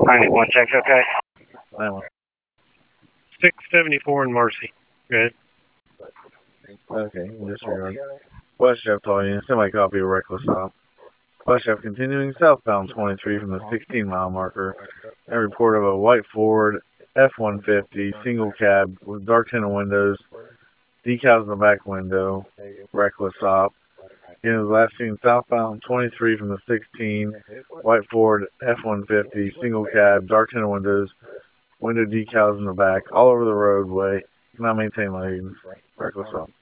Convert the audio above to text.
1 check's okay. 9-1. 674 in Marcy. Good. Okay, disregard. Westchef Union, semi-copy of reckless stop. Westchef continuing southbound 23 from the 16-mile marker. A report of a white Ford F-150 single cab with dark tinted windows, decals in the back window, reckless stop. Again, it was last seen southbound 23 from the 16, white Ford F-150 single cab, dark tinted windows, window decals in the back, all over the roadway. Cannot maintain lanes. Reckless stop.